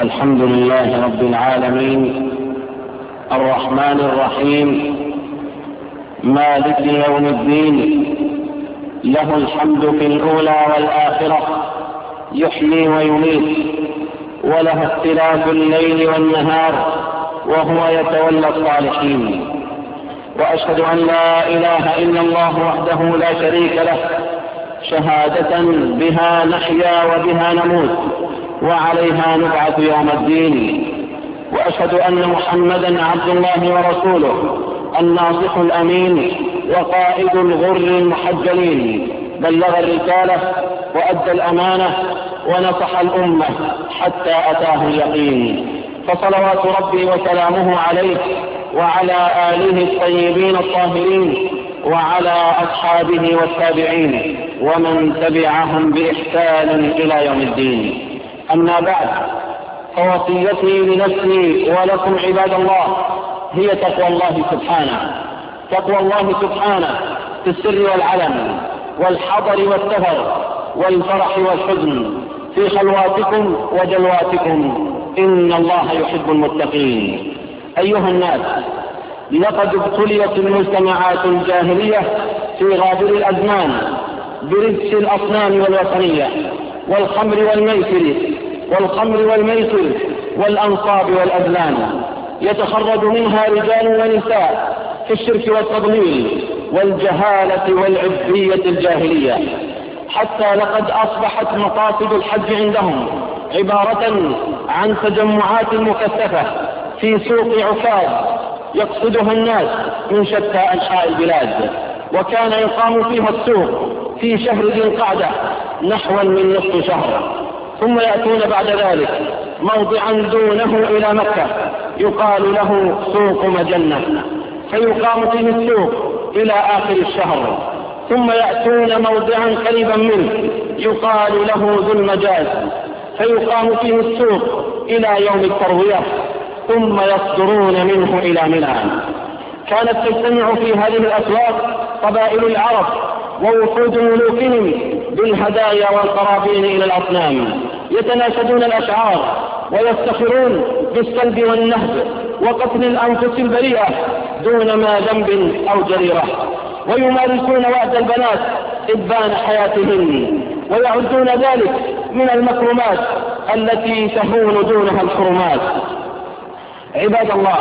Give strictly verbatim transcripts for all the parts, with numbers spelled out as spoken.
الحمد لله رب العالمين الرحمن الرحيم مالك يوم الدين، له الحمد في الأولى والآخرة، يحيي ويميت، وله اختلاف الليل والنهار، وهو يتولى الصالحين. وأشهد أن لا إله إلا الله وحده لا شريك له، شهادة بها نحيا وبها نموت وعليها نبعث يوم الدين. وأشهد أن محمدا عبد الله ورسوله، الناصح الأمين وقائد الغر المحجلين، بلغ الرسالة وأدى الأمانة ونصح الأمة حتى أتاه اليقين. فصلوات ربي وسلامه عليه وعلى آله الطيبين الطاهرين وعلى أصحابه والتابعين ومن تبعهم بإحسان إلى يوم الدين. أما بعد، فوصيتي لنفسي ولكم عباد الله هي تقوى الله سبحانه، تقوى الله سبحانه في السر والعلن، والحضر والسفر، والفرح والحزن، في خلواتكم وجلواتكم، إن الله يحب المتقين. أيها الناس، لقد ابتليت المجتمعات الجاهلية في غابر الأزمان برجس الأصنام والوثنية والخمر والميسر والخمر والميسر والأنصاب والأزلام، يتخرج منها رجال ونساء في الشرك والتضليل والجهالة والعبثية الجاهلية، حتى لقد أصبحت مقاصد الحج عندهم عبارة عن تجمعات مكثفة في سوق عكاظ يقصدها الناس من شتى أنحاء البلاد، وكان يقام فيها السوق في شهر ذي القعدة نحو من نصف شهر، ثم يأتون بعد ذلك موضعا دونه إلى مكة يقال له سوق مجنة، فيقام فيه السوق إلى آخر الشهر، ثم يأتون موضعا قريبا منه يقال له ذو المجاز، فيقام فيه السوق إلى يوم التروية، ثم يصدرون منه إلى منى. كانت تجتمع في هذه الأسواق قبائل العرب ووفود ملوكهم بالهدايا والقرابين إلى الأصنام، يتناشدون الأشعار ويفتخرون بالسلب والنهب وقتل الأنفس البريئة دون ما ذنب أو جريرة، ويمارسون وعد البنات إبان حياتهن، ويعدون ذلك من المكرمات التي تهون دونها الحرمات. عباد الله،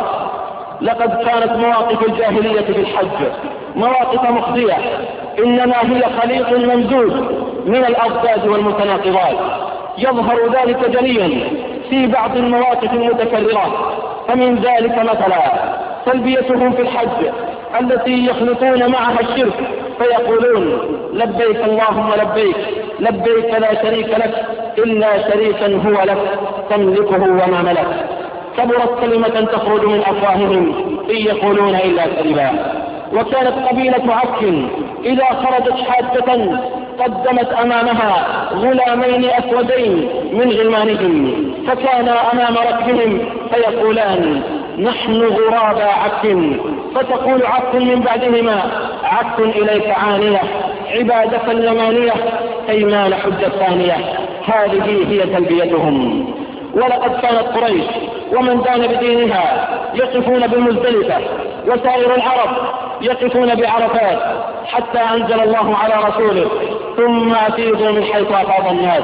لقد كانت مواقف الجاهلية في الحج مواقف مخزية، إنما هي خليط ممزوج من الأضداد والمتناقضات، يظهر ذلك جليا في بعض المواقف المتكررة. فمن ذلك مثلا تلبيتهم في الحج التي يخلطون معها الشرك، فيقولون لبيك اللهم لبيك، لبيك لا شريك لك إلا شريكا هو لك تملكه وما ملك، كبرت كلمة تخرج من أفواههم إن يقولون إلا كذبا. وكانت قبيلة عك إذا خرجت حادة قدمت أمامها غلامين أسودين من غلمانهم، فكانا أمام ركبهم فيقولان نحن غراب عك، فتقول عك من بعدهما عك إليك عانية، عبادك اليمانية أيمان حجة ثانية. هذه هي تلبيتهم. ولقد كانت قريش ومن دان بدينها يقفون بمزدلفة، وسائر العرب يقفون بعرفات، حتى أنزل الله على رسوله ثم أفيضوا من حيث أفاض الناس.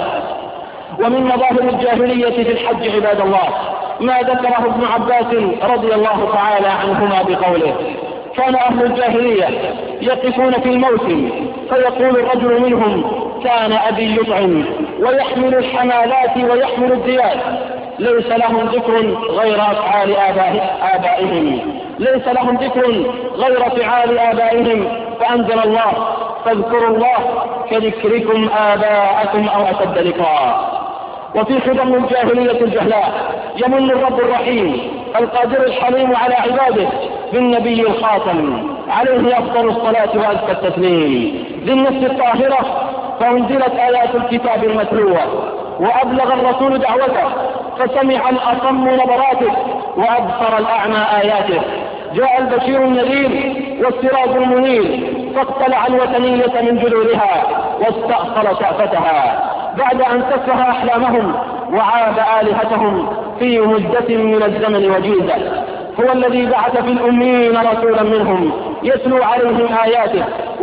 ومن مظاهر الجاهلية في الحج عباد الله ما ذكره ابن عباس رضي الله تعالى عنهما بقوله: كان أهل الجاهلية يقفون في الموسم فيقول الرجل منهم كان أبي يطعم ويحمل الحمالات ويحمل الديات، ليس لهم ذكر غير أفعال آبائهم، ليس لهم ذكر غير فعال آبائهم، فأنزل الله: فاذكروا الله كذكركم آباءكم أو أشد ذكرا. وفي خدم الجاهلية الجهلاء يمن الرب الرحيم القادر الحليم على عباده بالنبي الخاتم عليه أفضل الصلاة وأزكى التسليم، ذي النفس الطاهرة، فأنزلت آيات الكتاب المتلوة، وأبلغ الرسول دعوته، فسمع الأصم نبراته، وأبصر الأعمى آياته. جاء البشير النذير والسراج المنير، فاقتلع الوثنية من جذورها واستأصل شأفتها، بعد أن سفه أحلامهم وعاد آلهتهم في مدة من الزمن وجيزة. هو الذي بعث في الأمين رسولا منهم يتلو عليهم آياته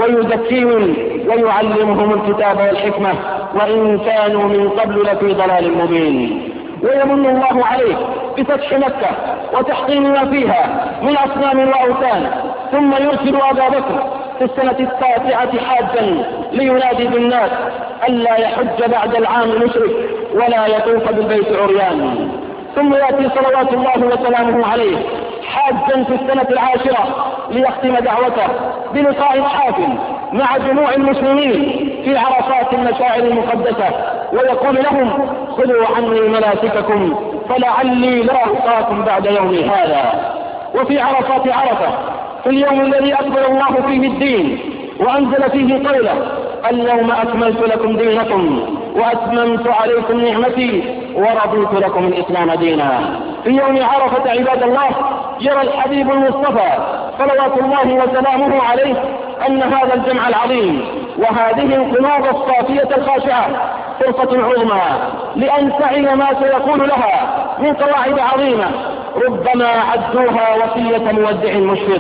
ويزكيهم ويعلمهم الكتاب والحكمة وإن كانوا من قبل لفي ضلال مبين. ويمن الله عليه بفتح مكة وتحطيم ما فيها من أصنام وأوثان، ثم يرسل أبا بكر في السنة التاسعة حاجا لينادي بالناس ألا يحج بعد العام مشرك ولا يطوف بالبيت عريان. ثم يأتي صلوات الله وسلامه عليه حاجا في السنة العاشرة ليختم دعوته بلقاء حافل مع جموع المسلمين في عرفات المشاعر المقدسة، ويقول لهم خذوا عني مناسككم فلعلي لا ألقاكم بعد يومي هذا. وفي عرفات عرفة في اليوم الذي أكمل الله فيه الدين وأنزل فيه قوله اليوم أكملت لكم دينكم وأتممت عليكم نعمتي ورضيت لكم الإسلام دينا. في يوم عرفة عباد الله يرى الحبيب المصطفى صلوات الله وسلامه عليه أن هذا الجمع العظيم وهذه القلوب الصافية الخاشعة فرصة عظمى لأن تعي ما سيقول لها من قواعد عظيمة ربما عدوها وصية مودع مشفق،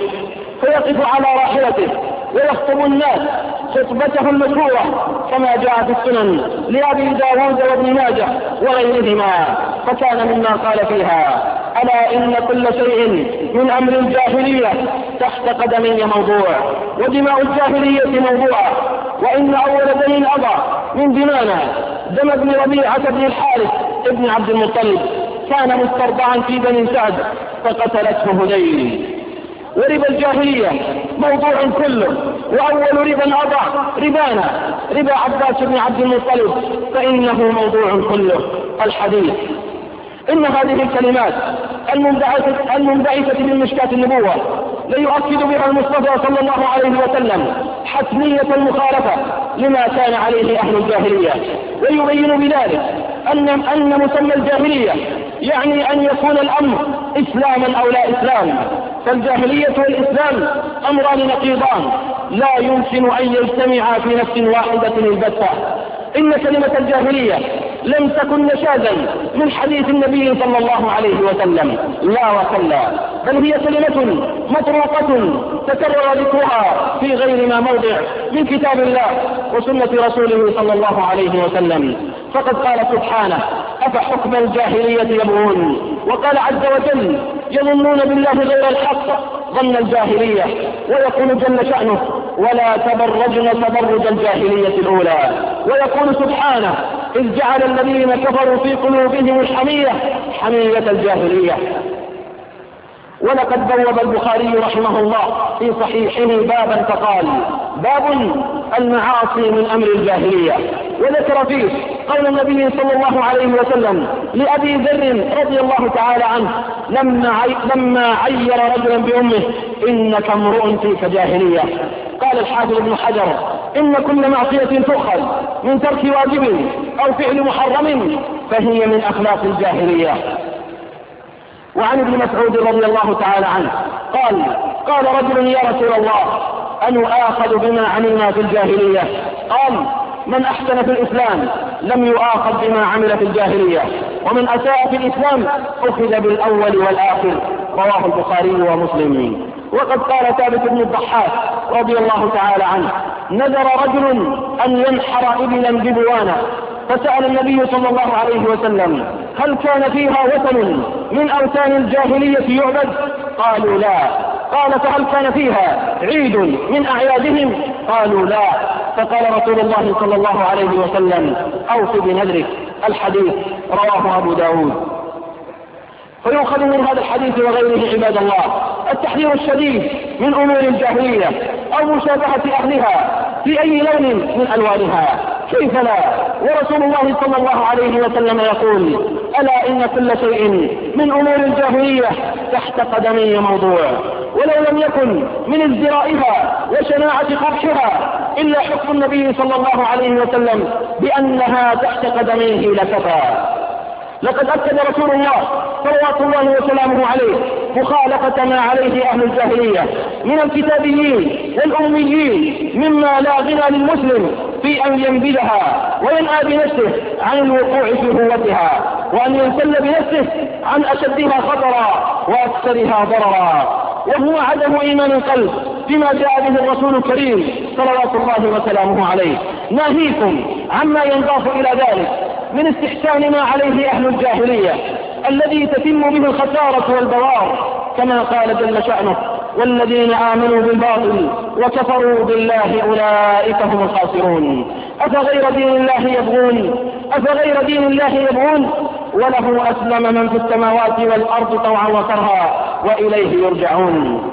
فيقف على راحلته ويخطب الناس خطبته المشهورة كما جاء في السنن لأبي داود وابن ماجه وغيرهما، فكان مما قال فيها ألا إن كل شيء من أمر الجاهلية تحت قدمي موضوع ودماء الجاهلية موضوعة، وإن أول دليل أضع من دمانا دم ابن ربيعة بن الحارث ابن عبد المطلب كان مسترضعا في بني سعد فقتلته هذيل. وربا الجاهلية موضوع كله، وأول ربا أضع ربانا ربا عباس بن عبد المطلب فإنه موضوع كله. الحديث إن هذه الكلمات المنبعثة, المنبعثة من مشكاة النبوة ليؤكد بها المصطفى صلى الله عليه وسلم حتمية المخالفة لما كان عليه أهل الجاهلية، ويبين بذلك أن, أن مسمى الجاهلية يعني أن يكون الأمر إسلاما أو لا إسلام، فالجاهلية والإسلام أمران نقيضان لا يمكن أن يجتمعا في نفس واحدة البتة. إن كلمة الجاهلية لم تكن نشازا من حديث النبي صلى الله عليه وسلم، لا وكلا، بل هي كلمة مطروقة تكرر ذكرها في غير ما موضع من كتاب الله وسنة رسوله صلى الله عليه وسلم. فقد قال سبحانه أفحكم الجاهلية يبغون، وقال عز وجل يظنون بالله غير الحق ظن الجاهلية، ويقول جل شأنه ولا تبرجن تبرج الجاهلية الأولى، ويقول سبحانه إذ جعل الذين كفروا في قلوبهم الحمية حمية الجاهلية. ولقد بوب البخاري رحمه الله في صحيحه بابا فقال باب المعاصي من أمر الجاهلية، وذكر فيه قول النبي صلى الله عليه وسلم لأبي ذر رضي الله تعالى عنه لما, عي... لما عير رجلا بأمه إنك امرؤ فيك جاهلية. قال الحافظ ابن حجر إن كل معصية تؤخذ من ترك واجب أو فعل محرم فهي من أخلاق الجاهلية. وعن ابن مسعود رضي الله تعالى عنه قال قال رجل يا رسول الله أن آخذ بما عملنا في الجاهلية؟ قال من أحسن في الإسلام لم يؤاخذ بما عمل في الجاهلية، ومن أساء في الإسلام أخذ بالأول والآخر. رواه البخاري ومسلم. وقد قال ثابت بن الضحاك رضي الله تعالى عنه نذر رجل أن ينحر إبلا ببوانة، فسأل النبي صلى الله عليه وسلم هل كان فيها وثن من أوثان الجاهلية يعبد؟ قالوا لا. قال فهل كان فيها عيد من أعيادهم؟ قالوا لا. فقال رسول الله صلى الله عليه وسلم أوف بنذرك. الحديث رواه أبو داود. فيؤخذ من هذا الحديث وغيره عباد الله التحذير الشديد من أمور الجاهلية أو مشابهة أهلها في أي لون من ألوانها، كيف لا؟ ورسول الله صلى الله عليه وسلم يقول ألا إن كل شيء من أمور الجاهلية تحت قدمي موضوع، ولو لم يكن من ازدرائها وشناعة قبحها إلا حكم النبي صلى الله عليه وسلم بأنها تحت قدميه لكفى. لقد أكد رسول الله صلوات الله وسلامه عليه مخالفة ما عليه أهل الجاهلية من الكتابيين والأميين مما لا غنى للمسلم في أن ينبذها وينأى بنفسه عن الوقوع في هوتها، وأن ينسل بنفسه عن أشدها خطرا وأكثرها ضررا، وهو عدم إيمان القلب بما جاء به الرسول الكريم صلوات الله وسلامه عليه. ناهيكم عما ينضاف إلى ذلك من استحسان ما عليه أهل الجاهلية الذي تتم به الخسارة والبوار، كما قال جل شأنه: والذين آمنوا بالباطل وكفروا بالله أولئك هم الخاسرون. أفغير دين الله يبغون أفغير دين الله يبغون وله أسلم من في السماوات والأرض طوعا وكرها وإليه يرجعون.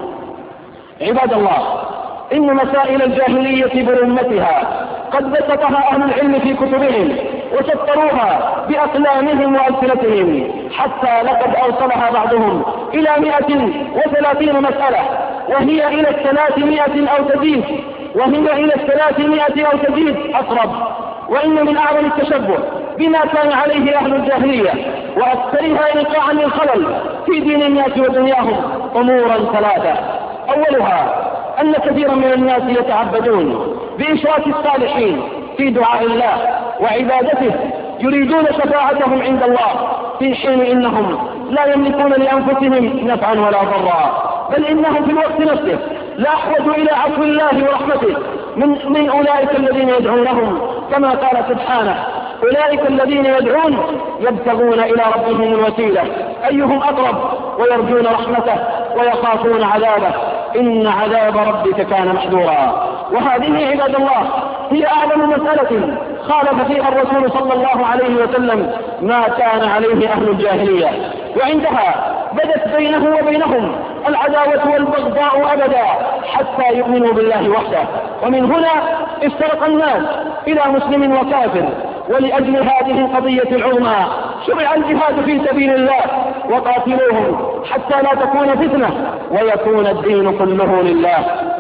عباد الله، إن مسائل الجاهلية برمتها قد بسطها أهل العلم في كتبهم وسطروها بأقلامهم وأمثلتهم، حتى لقد أوصلها بعضهم إلى مئة وثلاثين مسألة، وهي إلى الثلاثمائة أو تزيد وهي إلى الثلاثمائة أو تزيد أقرب. وإن من أعظم التشبه بما كان عليه أهل الجاهلية وأكثرها إيقاعا للخلل في دين الناس ودنياهم أمورا ثلاثة. أولها أن كثيرا من الناس يتعبدون بإشراك الصالحين في دعاء الله وعبادته، يريدون شفاعتهم عند الله، في حين إنهم لا يملكون لأنفسهم نفعا ولا ضرا، بل إنهم في الوقت نفسه لا أحوج إلى عفو الله ورحمته من, من أولئك الذين يدعونهم، كما قال سبحانه: أولئك الذين يدعون يبتغون إلى ربهم الوسيلة أيهم أقرب ويرجون رحمته ويخافون عذابه إن عذاب ربك كان محذورا. وهذه عباد الله هي أعظم مسألة خالف فيها الرسول صلى الله عليه وسلم ما كان عليه أهل الجاهلية، وعندها بدت بينه وبينهم العداوة والبغضاء أبدا حتى يؤمنوا بالله وحده. ومن هنا افترق الناس إلى مسلم وكافر، ولأجل هذه القضية العظمى شرع الجهاد في سبيل الله، وقاتلوهم حتى لا تكون فتنة ويكون الدين كله لله.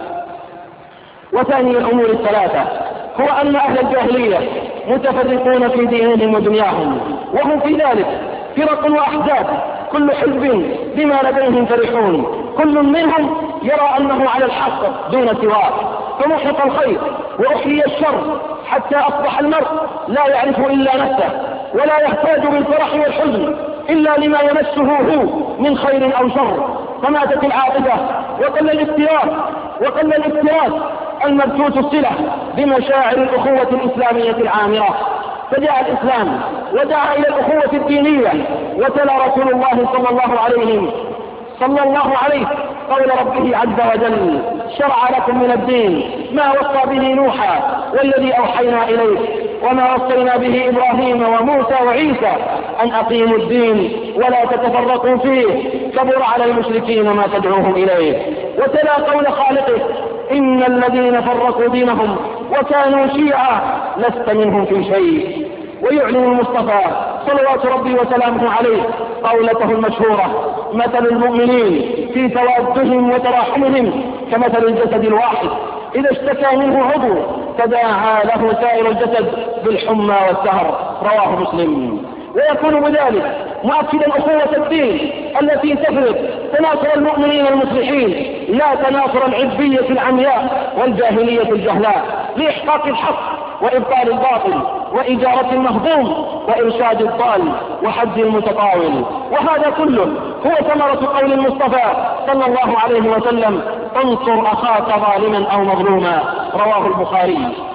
وثاني الأمور الثلاثة هو أن أهل الجاهلية متفرقون في دينهم ودنياهم، وهم في ذلك فرق وأحزاب، كل حزب بما لديهم فرحون، كل منهم يرى أنه على الحق دون سواه، فمحق الخير وأحيي الشر حتى أصبح المرء لا يعرف إلا نفسه، ولا يحتاج بالفرح والحزن إلا لما يمسه هو من خير أو شر، فماتت العاطفة وقل الافتراس وقل الافتراس المبثوث الصلة بمشاعر الأخوة الإسلامية العامرة. فجاء الإسلام ودعا إلى الأخوة الدينية، وتلا رسول الله صلى الله عليه صلى الله عليه قول ربه عز وجل: شرع لكم من الدين ما وصى به نوحا والذي أوحينا إليه وما وصينا به إبراهيم وموسى وعيسى أن أقيموا الدين ولا تتفرقوا فيه كبر على المشركين ما تدعوهم إليه. وتلا قول خالقه: إن الذين فرقوا دينهم وكانوا شيعا لست منهم في شيء. ويعلن المصطفى صلوات ربي وسلامه عليه قولته المشهورة: مثل المؤمنين في توادهم وتراحمهم كمثل الجسد الواحد إذا اشتكى منه عضو تداعى له سائر الجسد بالحمى والسهر. رواه مسلم. ويكون بذلك مؤكدا أخوة الدين التي تفرض تناصر المؤمنين المصلحين لا تناصر العبية العمياء والجاهلية الجهلاء، لإحقاق الحق وإبطال الباطل وإجارة المهضوم وإرشاد الضال وحج المتطاول. وهذا كله هو ثمرة قول المصطفى صلى الله عليه وسلم: انصر أخاك ظالما أو مظلوما. رواه البخاري.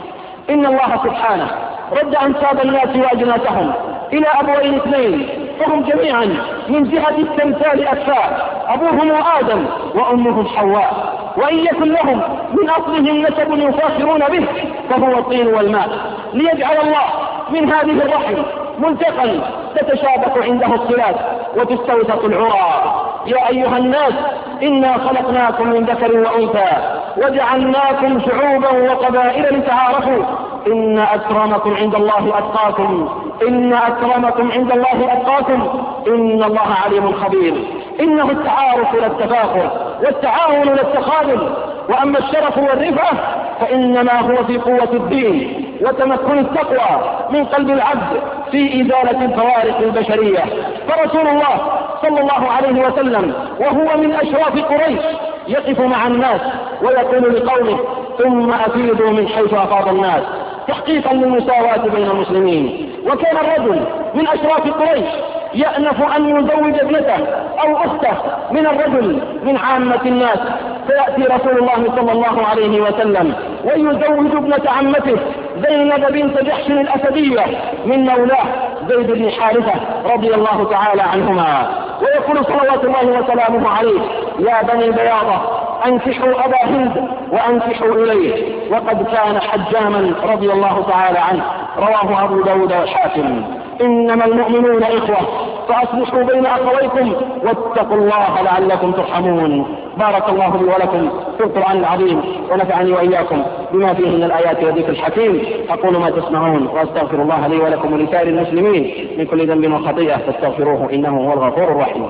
إن الله سبحانه رد أنساب الناس وأجناسهم إلى أبوين اثنين، فهم جميعا من جهة التمثال أكفاء، أبوهم آدم وأمهم حواء، وإن يكن لهم من أصلهم نسب يفاخرون به فهو الطين والماء، ليجعل الله من هذه الرحم ملتقا تتشابك عنده الصلات وتستوثق العرى. يا أيها الناس إنا خلقناكم من ذكر وأنثى وجعلناكم شعوبا وقبائل لتعارفوا إن أكرمكم عند الله أتقاكم إن أكرمكم عند الله أتقاكم إن الله عليم خبير. إنه التعارف لا التفاخر والتعاون لا التخاذل، وأما الشرف والرفعة فإنما هو في قوة الدين وتمكن التقوى من قلب العبد في إزالة الفوارق البشرية. فرسول الله صلى الله عليه وسلم وهو من أشراف قريش يقف مع الناس ويقول لقومه: ثم أفيضوا من حيث أفاض الناس. تحقيقا للمساواة بين المسلمين. وكان الرجل من أشراف قريش يأنف أن يزوج ابنته أو أخته من الرجل من عامة الناس، فيأتي رسول الله صلى الله عليه وسلم ويزوج ابنة عمته زينب بنت جحش الأسدية من مولاه زيد بن حارثة رضي الله تعالى عنهما، ويقول صلوات الله وسلامه عليه: يا بني بياضة أنكحوا أبا هند وأنكحوا إليه، وقد كان حجاما رضي الله تعالى عنه. رواه أبو داود والحاكم. إنما المؤمنون إخوة فأصلحوا بين أخويكم واتقوا الله لعلكم ترحمون. بارك الله لي ولكم في القرآن العظيم، ونفعني وإياكم بما فيه من الآيات والذكر الحكيم. أقول ما تسمعون وأستغفر الله لي ولكم ولسائر المسلمين من كل ذنب وخطيئة فاستغفروه إنه هو الغفور الرحيم.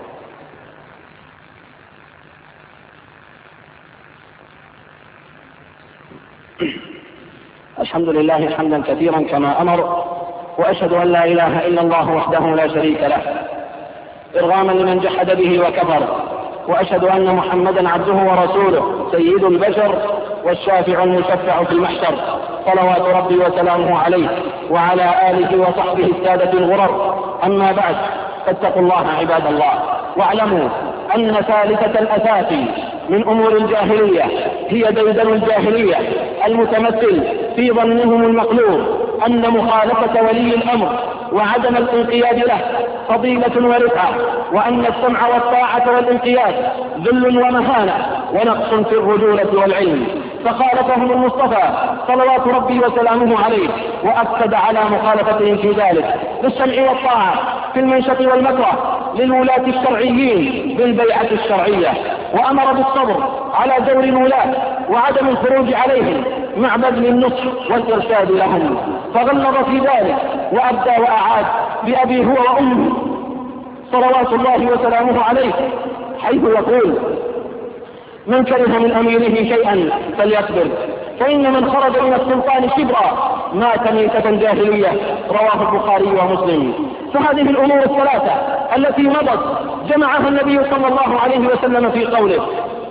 الحمد لله حمدا كثيرا كما أمر، وأشهد أن لا إله إلا الله وحده لا شريك له إرغاما لمن جحد به وكفر، وأشهد أن محمدا عبده ورسوله سيد البشر والشافع المشفع في المحشر، صلوات ربي وسلامه عليه وعلى آله وصحبه السادة الغرر. أما بعد، فاتقوا الله عباد الله، واعلموا أن ثالثة الأساس من أمور الجاهلية هي ديدن الجاهلية المتمثل في ظنهم المقلوب أن مخالفة ولي الأمر وعدم الانقياد له فضيلة ورفعة، وأن السمع والطاعة والانقياد ذل ومهانة ونقص في الرجولة والعلم، فخالفهم المصطفى صلوات ربي وسلامه عليه، وأكد على مخالفتهم في ذلك بالسمع والطاعة في المنشط والمكره للولاة الشرعيين بالبيعة الشرعية، وأمر بالصبر على دور الولاة وعدم الخروج عليهم مع بذل النصح والإرشاد لهم، فغلظ في ذلك وأبدى وأعاد بأبي هو وأمه صلوات الله وسلامه عليه، حيث يقول: من كره من أميره شيئا فليصبر، فإن من خرج من السلطان شبرا مات ميتة جاهلية. رواه البخاري ومسلم. فهذه الأمور الثلاثة التي مضت جمعها النبي صلى الله عليه وسلم في قوله: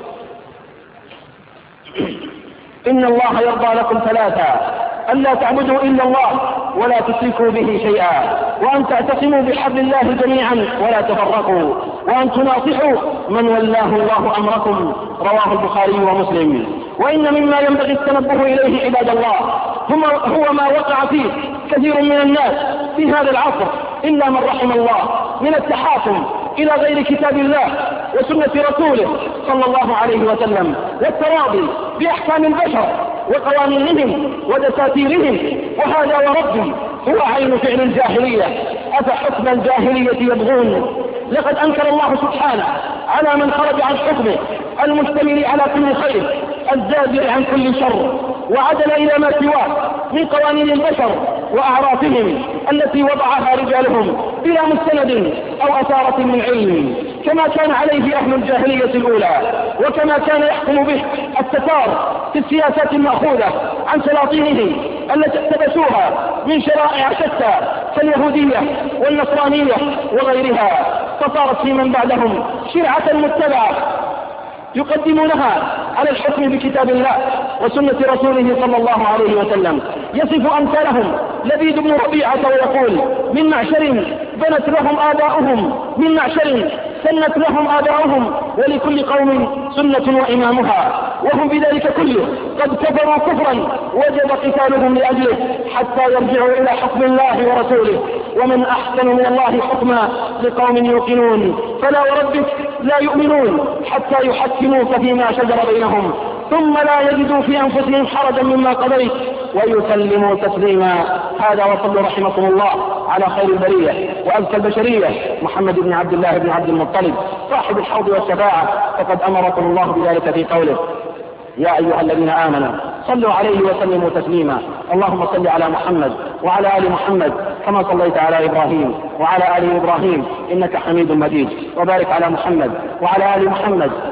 إن الله يرضى لكم ثلاثا: ألا تعبدوا إلا الله ولا تشركوا به شيئا، وأن تعتصموا بحبل الله جميعا ولا تفرقوا، وأن تناصحوا من ولاه الله أمركم. رواه البخاري ومسلم. وإن مما ينبغي التنبه إليه عباد الله هو ما وقع فيه كثير من الناس في هذا العصر إلا من رحم الله من التحاكم إلى غير كتاب الله وسنة رسوله صلى الله عليه وسلم، والتراضي بأحكام البشر وقوانينهم ودساتيرهم، وهذا وربي هو عين فعل الجاهلية. أفحكم الجاهلية يبغون؟ لقد أنكر الله سبحانه على من خرج عن حكمه المشتمل على كل خير الزاجر عن كل شر، وعدل إلى ما سواه من قوانين البشر وأعرافهم التي وضعها رجالهم بلا مستند أو أثارة من علم، كما كان عليه أهل الجاهلية الأولى، وكما كان يحكم به التتار في السياسات المأخوذة عن سلاطينهم التي اقتبسوها من شرائع شتى كاليهودية والنصرانية وغيرها، فصارت في من بعدهم شرعة متبعة يقدمونها على الحكم بكتاب الله وسنة رسوله صلى الله عليه وسلم. يصف أمثالهم لبيد بن ربيعة ويقول: من معشر بنت لهم آباؤهم، من معشر سنت لهم آباؤهم، ولكل قوم سنة وإمامها، وهم بذلك كله قد كفروا كفرا وجب قتالهم لأجله حتى يرجعوا إلى حكم الله ورسوله. ومن أحسن من الله حكما لقوم يوقنون، فلا وربك لا يؤمنون حتى يحكموك فيما شجر بينهم ثم لا يجدوا في أنفسهم حرجا مما قضيت ويسلموا تسليما. هذا وصلوا رحمكم الله على خير البرية وأزكى البشرية محمد بن عبد الله بن عبد المطلب صاحب الحوض والشفاعة، فقد أمركم الله بذلك في قوله: يا أيها الذين آمنوا صلوا عليه وسلموا تسليما. اللهم صل على محمد وعلى آل محمد كما صليت على إبراهيم وعلى آل إبراهيم إنك حميد مجيد، وبارك على محمد وعلى آل محمد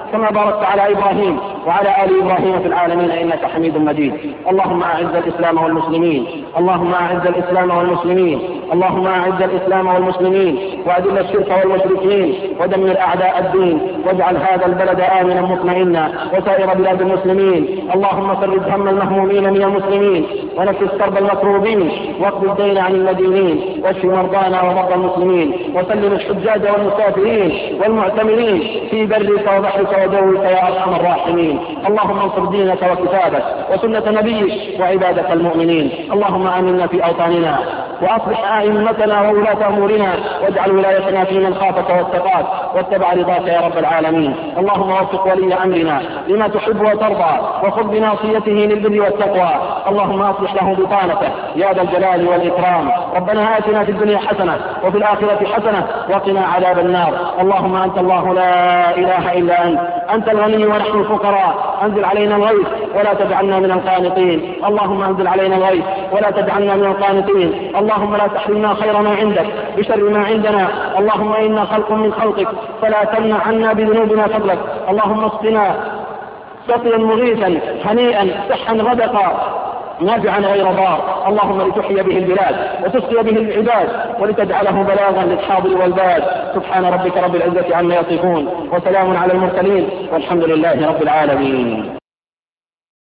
كما باركت على إبراهيم وعلى آل إبراهيم في العالمين إنك حميد مجيد. اللهم أعز الإسلام والمسلمين اللهم أعز الإسلام والمسلمين اللهم أعز الإسلام والمسلمين وأذل الشرك والمشركين ودمر أعداء الدين واجعل هذا البلد آمنا مطمئنا وسائر بلاد المسلمين. اللهم فرج هم المهمومين من المسلمين ونفس كرب المكروبين واقض الدين عن المدينين واشف مرضانا ومرضى المسلمين وسلم الحجاج والمسافرين والمعتمرين في برك وبحرك وجوك يا أرحم الراحمين. اللهم انصر دينك وكتابك وسنة نبيك وعبادك المؤمنين. اللهم آمنا في أوطاننا وأصلح أئمتنا وولاة أمورنا واجعل ولايتنا في من خافك واتقاك واتبع رضاك يا رب العالمين. اللهم وفق ولي أمرنا لما تحب وترضى وخذ بناصيته للبر والتقوى. اللهم أصلح له بطانته يا ذا الجلال والإكرام. ربنا آتنا في الدنيا حسنة وفي الآخرة حسنة وقنا عذاب النار. اللهم أنت الله لا إله إلا أنت أنت الغني ونحن الفقراء. أنزل علينا الغيث ولا تجعلنا من القانطين. اللهم أنزل علينا الغيث ولا تجعلنا من القانطين. اللهم لا تحرمنا خير ما عندك بشر ما عندنا. اللهم إنا خلق من خلقك فلا تمنع عنا بذنوبنا فضلك. اللهم اسقنا سقيا مغيثا هنيئا سحا غدقا نافعا غير ضار. اللهم لتحيي به البلاد وتسقي به العباد ولتجعله بلاغا للحاضر والباد. سبحان ربك رب العزة عما يصفون وسلام على المرسلين والحمد لله رب العالمين.